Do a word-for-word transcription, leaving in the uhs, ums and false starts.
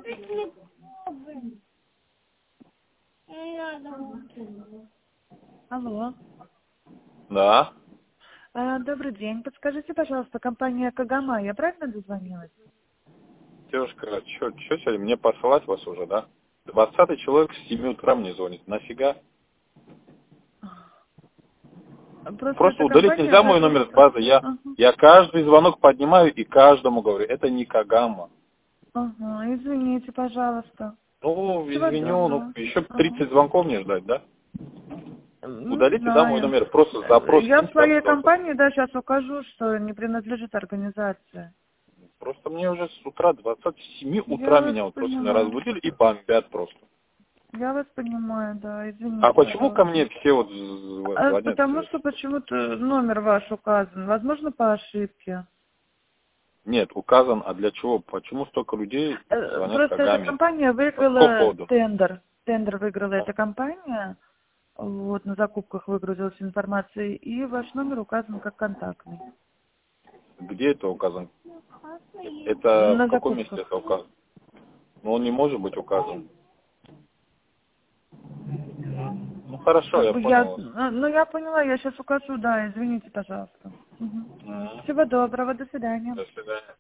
Алло. Да. А, добрый день. Подскажите, пожалуйста, компания Кагама, я правильно дозвонилась? Девушка, что сегодня мне посылать вас уже, да? Двадцатый человек с семи утра мне звонит. Нафига? Просто, Просто эта удалить компания нельзя мой номер с базы. Я, Ага. я каждый звонок поднимаю и каждому говорю, это не Кагама. Ага, извините, пожалуйста. Ну, Всего извиню, ну, доброго. еще Ага. тридцать звонков не ждать, да? Не Удалите, да, мой знаю. номер. Просто запрос Я в киньте, да, своей пожалуйста. компании, да, сейчас укажу, что не принадлежит организации. Просто мне уже с утра, двадцать семи Я утра вас меня вот просто меня поняла. разбудили и бомбят просто. Я вас понимаю, да, А извините, почему ко пожалуйста. мне все вот з- А, звонят? потому э, что почему-то номер ваш указан. Возможно, по ошибке. Нет, указан, а для чего? Почему столько людей Э, звонят Просто эта Кагаме? компания По какому выиграла поводу? тендер. Тендер выиграла А, эта компания. Вот, на закупках выгрузилась информация, и ваш номер указан как контактный. Где это указан? Это в На каком месте закупках. это указано? Ну, он не может быть указан. Ну, хорошо, Как я бы я, понял вас. ну, ну, я поняла, я сейчас укажу, да, извините, пожалуйста. Мгм. Мгм. Всего доброго, до свидания. До свидания.